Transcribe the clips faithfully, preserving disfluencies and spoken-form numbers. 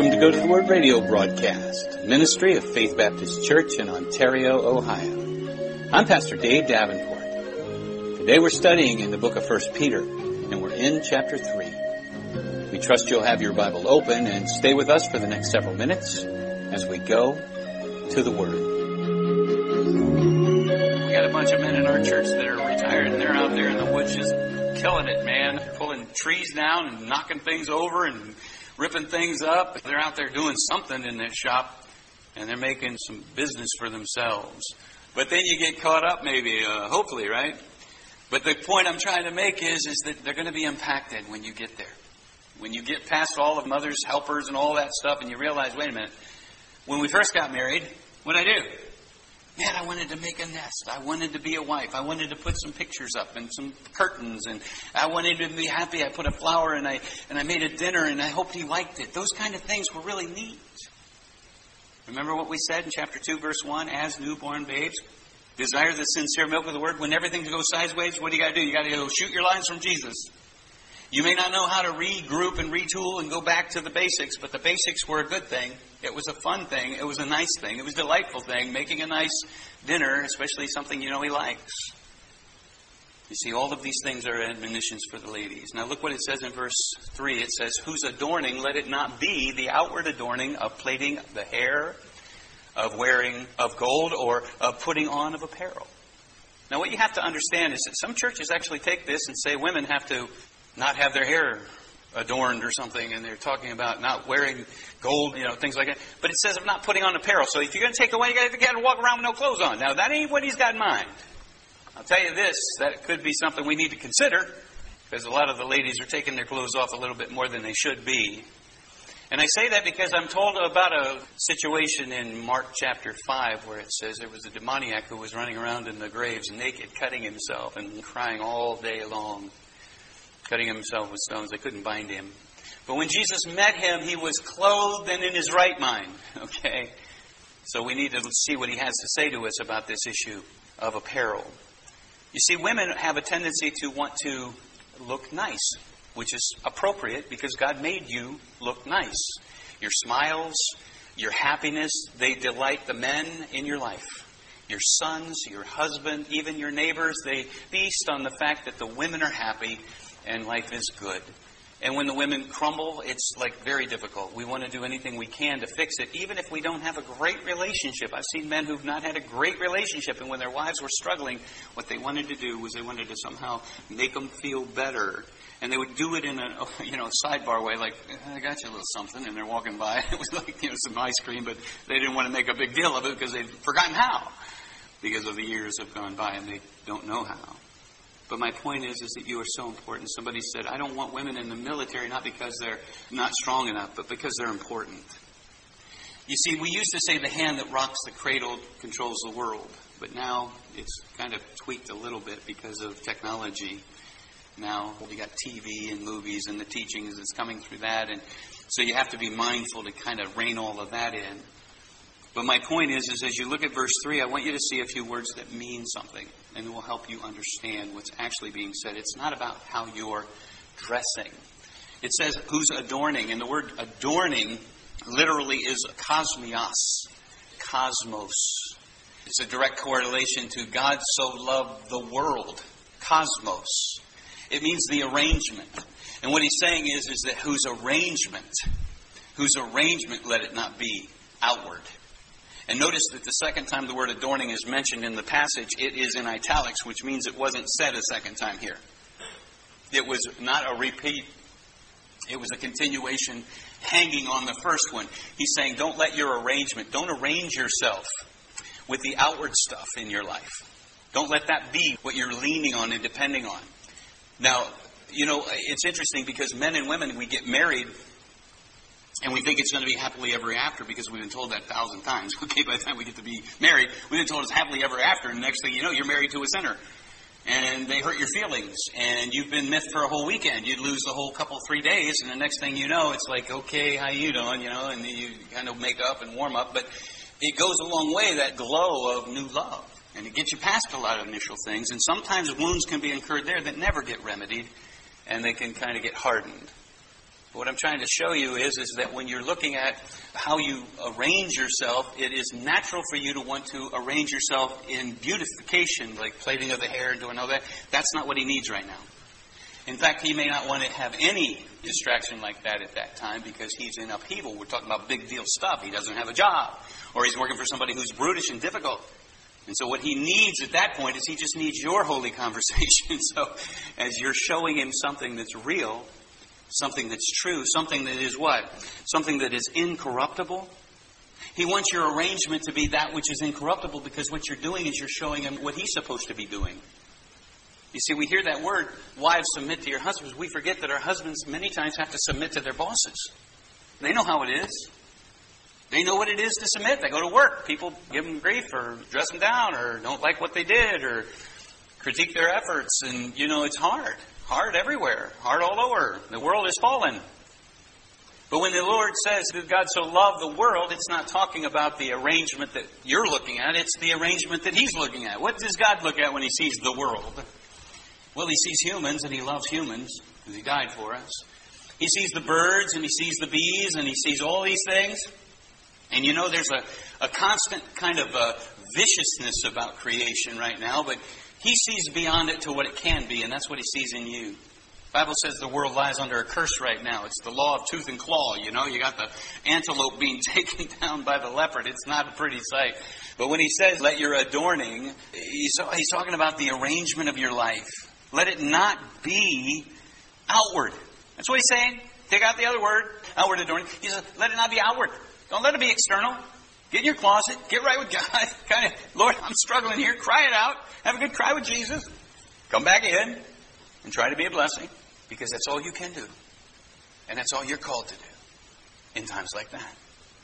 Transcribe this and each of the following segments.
Welcome to Go to the Word radio broadcast, ministry of Faith Baptist Church in Ontario, Ohio. I'm Pastor Dave Davenport. Today we're studying in the book of First Peter, and we're in chapter three. We trust you'll have your Bible open and stay with us for the next several minutes as we go to the Word. We got a bunch of men in our church that are retired, and they're out there in the woods just killing it, man. Pulling trees down and knocking things over and ripping things up. They're out there doing something in that shop, and they're making some business for themselves. But then you get caught up maybe, uh, hopefully, right? But the point I'm trying to make is, is that they're going to be impacted when you get there. When you get past all of mother's helpers and all that stuff, and you realize, wait a minute, when we first got married, what did I do? Man, I wanted to make a nest. I wanted to be a wife. I wanted to put some pictures up and some curtains. And I wanted to be happy. I put a flower and I and I made a dinner and I hoped he liked it. Those kind of things were really neat. Remember what we said in chapter two, verse one? As newborn babes, desire the sincere milk of the word. When everything goes sideways, what do you got to do? You got to go shoot your lines from Jesus. You may not know how to regroup and retool and go back to the basics, but the basics were a good thing. It was a fun thing. It was a nice thing. It was a delightful thing, making a nice dinner, especially something you know he likes. You see, all of these things are admonitions for the ladies. Now look what it says in verse three. It says, whose adorning, let it not be the outward adorning of plaiting the hair, of wearing of gold, or of putting on of apparel. Now what you have to understand is that some churches actually take this and say women have to not have their hair adorned or something, and they're talking about not wearing gold, you know, things like that. But it says of not putting on apparel. So if you're going to take away, you got to walk around with no clothes on. Now, that ain't what he's got in mind. I'll tell you this, that could be something we need to consider, because a lot of the ladies are taking their clothes off a little bit more than they should be. And I say that because I'm told about a situation in Mark chapter five where it says there was a demoniac who was running around in the graves naked, cutting himself and crying all day long. Cutting himself with stones. They couldn't bind him. But when Jesus met him, he was clothed and in his right mind. Okay? So we need to see what he has to say to us about this issue of apparel. You see, women have a tendency to want to look nice, which is appropriate because God made you look nice. Your smiles, your happiness, they delight the men in your life. Your sons, your husband, even your neighbors, they feast on the fact that the women are happy and life is good. And when the women crumble, it's like very difficult. We want to do anything we can to fix it, even if we don't have a great relationship. I've seen men who've not had a great relationship, and when their wives were struggling, what they wanted to do was they wanted to somehow make them feel better. And they would do it in a, you know, sidebar way, like, I got you a little something, and they're walking by. It was like, you know, some ice cream, but they didn't want to make a big deal of it because they'd forgotten how. Because of the years have gone by and they don't know how. But my point is, is that you are so important. Somebody said, I don't want women in the military, not because they're not strong enough, but because they're important. You see, we used to say the hand that rocks the cradle controls the world. But now it's kind of tweaked a little bit because of technology. Now you got T V and movies and the teachings that's coming through that. And so you have to be mindful to kind of rein all of that in. But my point is, is as you look at verse three, I want you to see a few words that mean something. And it will help you understand what's actually being said. It's not about how you're dressing. It says, who's adorning? And the word adorning literally is cosmios. Cosmos. It's a direct correlation to God so loved the world. Cosmos. It means the arrangement. And what he's saying is, is that whose arrangement, whose arrangement let it not be outward. And notice that the second time the word adorning is mentioned in the passage, it is in italics, which means it wasn't said a second time here. It was not a repeat. It was a continuation hanging on the first one. He's saying, don't let your arrangement, don't arrange yourself with the outward stuff in your life. Don't let that be what you're leaning on and depending on. Now, you know, it's interesting because men and women, we get married and we think it's going to be happily ever after because we've been told that a thousand times. Okay, by the time we get to be married, we've been told it's happily ever after. And next thing you know, you're married to a sinner. And they hurt your feelings. And you've been miffed for a whole weekend. You'd lose the whole couple, three days. And the next thing you know, it's like, okay, how you doing? You know, and you kind of make up and warm up. But it goes a long way, that glow of new love. And it gets you past a lot of initial things. And sometimes wounds can be incurred there that never get remedied. And they can kind of get hardened. But what I'm trying to show you is, is that when you're looking at how you arrange yourself, it is natural for you to want to arrange yourself in beautification, like plaiting of the hair and doing all that. That's not what he needs right now. In fact, he may not want to have any distraction like that at that time because he's in upheaval. We're talking about big deal stuff. He doesn't have a job, or he's working for somebody who's brutish and difficult. And so what he needs at that point is he just needs your holy conversation. So as you're showing him something that's real, something that's true, something that is what? Something that is incorruptible. He wants your arrangement to be that which is incorruptible, because what you're doing is you're showing him what he's supposed to be doing. You see, we hear that word, wives, submit to your husbands. We forget that our husbands many times have to submit to their bosses. They know how it is. They know what it is to submit. They go to work. People give them grief or dress them down or don't like what they did or critique their efforts. And, you know, it's hard. Hard everywhere. Hard all over. The world is fallen. But when the Lord says that God so loved the world, it's not talking about the arrangement that you're looking at. It's the arrangement that He's looking at. What does God look at when He sees the world? Well, He sees humans, and He loves humans because He died for us. He sees the birds, and He sees the bees, and He sees all these things. And you know, there's a, a constant kind of a viciousness about creation right now, but He sees beyond it to what it can be, and that's what He sees in you. The Bible says the world lies under a curse right now. It's the law of tooth and claw, you know. You got the antelope being taken down by the leopard. It's not a pretty sight. But when He says, let your adorning, He's, he's talking about the arrangement of your life. Let it not be outward. That's what He's saying. Take out the other word, outward adorning. He says, let it not be outward. Don't let it be external. Get in your closet. Get right with God. Kind of, Lord, I'm struggling here. Cry it out. Have a good cry with Jesus. Come back in and try to be a blessing, because that's all you can do. And that's all you're called to do in times like that.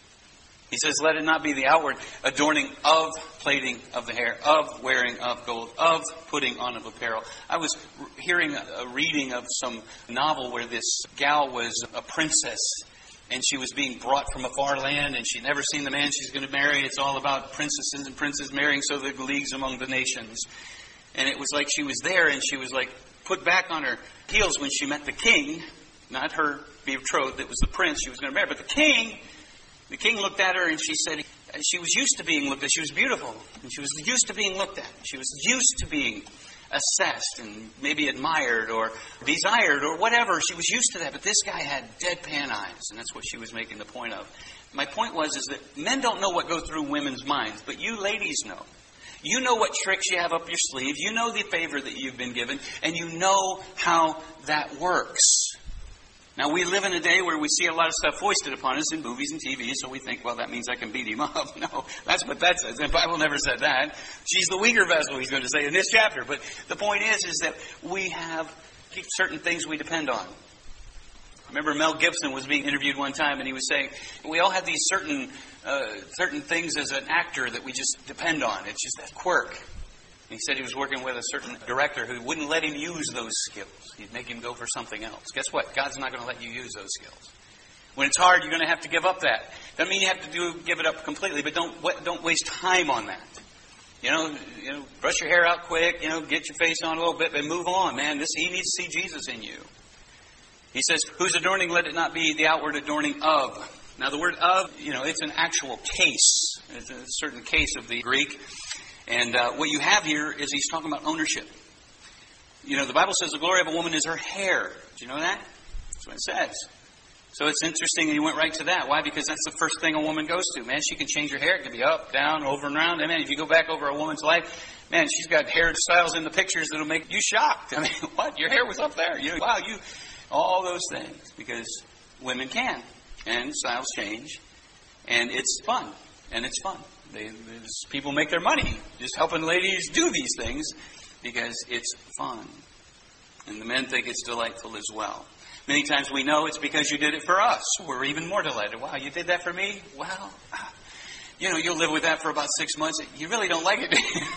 He says, let it not be the outward adorning of plaiting of the hair, of wearing of gold, of putting on of apparel. I was hearing a reading of some novel where this gal was a princess, and she was being brought from a far land, and she'd never seen the man she's going to marry. It's all about princesses and princes marrying so the leagues among the nations. And it was like she was there, and she was like put back on her heels when she met the king, not her betrothed, it was the prince she was going to marry, but the king. The king looked at her, and she said she was used to being looked at. She was beautiful, and she was used to being looked at. She was used to being assessed and maybe admired or desired or whatever. She was used to that, but this guy had deadpan eyes, and that's what she was making the point of. My point was is that men don't know what goes through women's minds, but you ladies know. You know what tricks you have up your sleeve. You know the favor that you've been given, and you know how that works. Now, we live in a day where we see a lot of stuff foisted upon us in movies and T V, so we think, well, that means I can beat him up. No, that's what that says. The Bible never said that. She's the weaker vessel, he's going to say in this chapter. But the point is, is that we have certain things we depend on. I remember Mel Gibson was being interviewed one time, and he was saying, we all have these certain uh, certain things as an actor that we just depend on. It's just that quirk. He said he was working with a certain director who wouldn't let him use those skills. He'd make him go for something else. Guess what? God's not going to let you use those skills. When it's hard, you're going to have to give up that. Doesn't mean you have to do give it up completely, but don't don't waste time on that. You know, you know, brush your hair out quick. You know, get your face on a little bit, and move on, man. This he needs to see Jesus in you. He says, "Whose adorning let it not be the outward adorning of." Now, the word "of," you know, it's an actual case. It's a certain case of the Greek. And uh, what you have here is he's talking about ownership. You know, the Bible says the glory of a woman is her hair. Do you know that? That's what it says. So it's interesting that he went right to that. Why? Because that's the first thing a woman goes to. Man, she can change her hair. It can be up, down, over and around. I mean, if you go back over a woman's life, man, she's got hairstyles in the pictures that'll make you shocked. I mean, what? Your hair was up there. You know, wow, you, all those things. Because women can. And styles change. And it's fun. And it's fun. They, people make their money just helping ladies do these things because it's fun. And the men think it's delightful as well. Many times we know it's because you did it for us. We're even more delighted. Wow, you did that for me? Well, you know, you'll live with that for about six months. You really don't like it.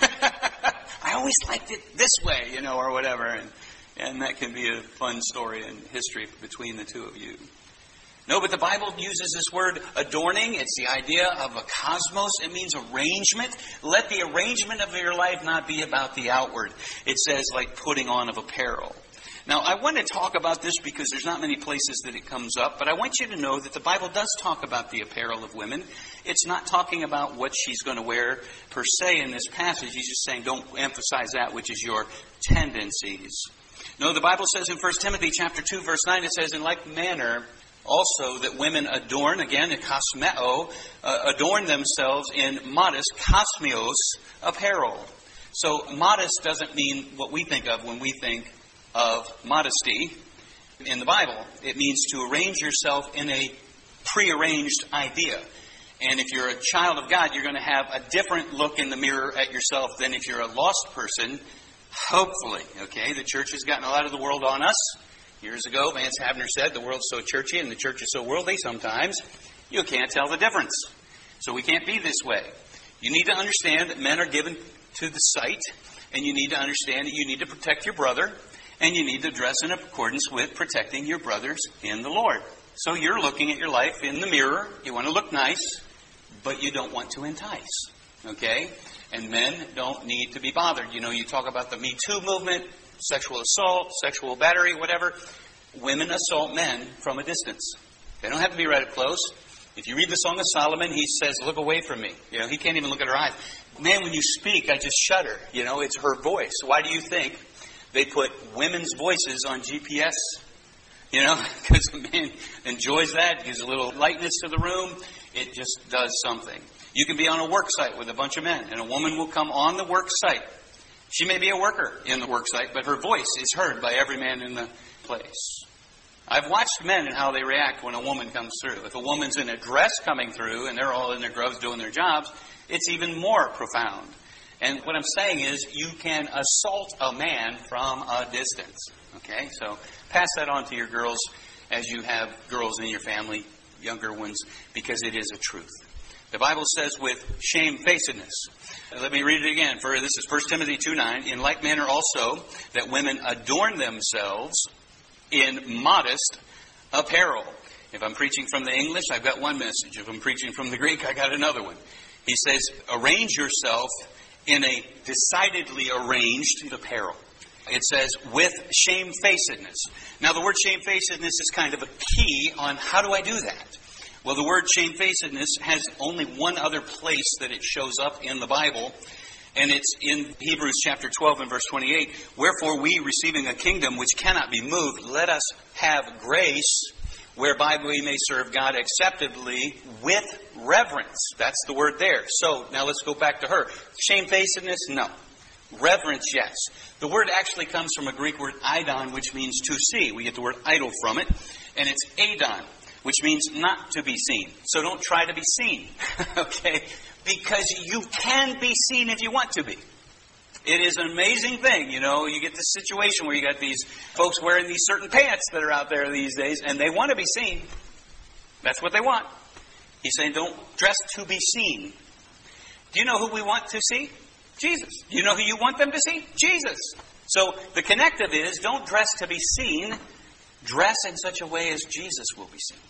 I always liked it this way, you know, or whatever. And, and that can be a fun story and history between the two of you. No, but the Bible uses this word adorning. It's the idea of a cosmos. It means arrangement. Let the arrangement of your life not be about the outward. It says like putting on of apparel. Now, I want to talk about this because there's not many places that it comes up, but I want you to know that the Bible does talk about the apparel of women. It's not talking about what she's going to wear per se in this passage. He's just saying don't emphasize that which is your tendencies. No, the Bible says in First Timothy chapter two, verse nine, it says, in like manner also that women adorn, again, kosmeo, uh, adorn themselves in modest kosmios apparel. So modest doesn't mean what we think of when we think of modesty in the Bible. It means to arrange yourself in a prearranged idea. And if you're a child of God, you're going to have a different look in the mirror at yourself than if you're a lost person. Hopefully, okay? The church has gotten a lot of the world on us. Years ago, Vance Havner said, the world's so churchy and the church is so worldly sometimes, you can't tell the difference. So we can't be this way. You need to understand that men are given to the sight, and you need to understand that you need to protect your brother, and you need to dress in accordance with protecting your brothers in the Lord. So you're looking at your life in the mirror. You want to look nice, but you don't want to entice. Okay? And men don't need to be bothered. You know, you talk about the Me Too movement, sexual assault, sexual battery, whatever. Women assault men from a distance. They don't have to be right up close. If you read the Song of Solomon, he says, look away from me. You know, he can't even look at her eyes. Man, when you speak, I just shudder. You know, it's her voice. Why do you think they put women's voices on G P S? You know, because a man enjoys that, gives a little lightness to the room. It just does something. You can be on a work site with a bunch of men, and a woman will come on the work site. She may be a worker in the work site, but her voice is heard by every man in the place. I've watched men and how they react when a woman comes through. If a woman's in a dress coming through, and they're all in their gloves doing their jobs, it's even more profound. And what I'm saying is, you can assault a man from a distance. Okay? So, pass that on to your girls as you have girls in your family, younger ones, because it is a truth. The Bible says with shamefacedness. Let me read it again. For this is First Timothy two nine. In like manner also that women adorn themselves in modest apparel. If I'm preaching from the English, I've got one message. If I'm preaching from the Greek, I got another one. He says, arrange yourself in a decidedly arranged apparel. It says, with shamefacedness. Now, the word shamefacedness is kind of a key on how do I do that? Well, the word shamefacedness has only one other place that it shows up in the Bible, and it's in Hebrews chapter twelve and verse twenty-eight. Wherefore we, receiving a kingdom which cannot be moved, let us have grace whereby we may serve God acceptably with reverence. That's the word there. So, now let's go back to her. Shamefacedness? No. Reverence, yes. The word actually comes from a Greek word idon, which means to see. We get the word idol from it, and it's adon, which means not to be seen. So don't try to be seen, okay? Because you can be seen if you want to be. It is an amazing thing, you know. You get this situation where you got these folks wearing these certain pants that are out there these days, and they want to be seen. That's what they want. He's saying don't dress to be seen. Do you know who we want to see? Jesus. Do you know who you want them to see? Jesus. So the connective is don't dress to be seen. Dress in such a way as Jesus will be seen.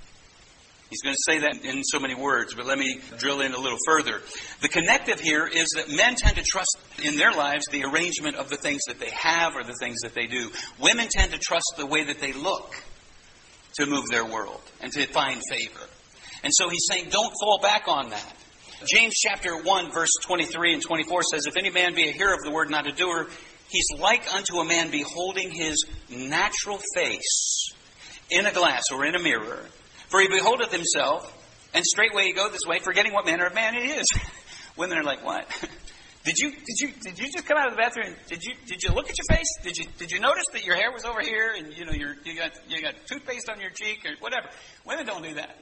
He's going to say that in so many words, but let me drill in a little further. The connective here is that men tend to trust in their lives the arrangement of the things that they have or the things that they do. Women tend to trust the way that they look to move their world and to find favor. And so he's saying don't fall back on that. James chapter one, verse twenty-three and twenty-four says, if any man be a hearer of the word, not a doer, he's like unto a man beholding his natural face in a glass or in a mirror. For he beholdeth himself, and straightway he goeth this way, forgetting what manner of man he is. Women are like, what? Did you did you did you just come out of the bathroom? Did you did you look at your face? Did you did you notice that your hair was over here, and you know you're, you got you got toothpaste on your cheek or whatever? Women don't do that.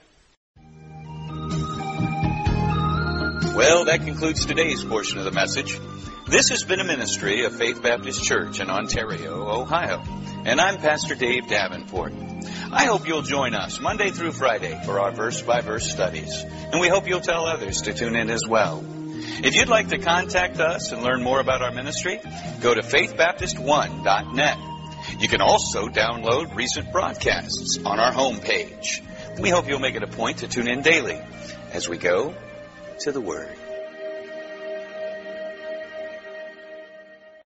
Well, that concludes today's portion of the message. This has been a ministry of Faith Baptist Church in Ontario, Ohio. And I'm Pastor Dave Davenport. I hope you'll join us Monday through Friday for our verse-by-verse studies. And we hope you'll tell others to tune in as well. If you'd like to contact us and learn more about our ministry, go to faith baptist one dot net. You can also download recent broadcasts on our homepage. We hope you'll make it a point to tune in daily as we go to the Word.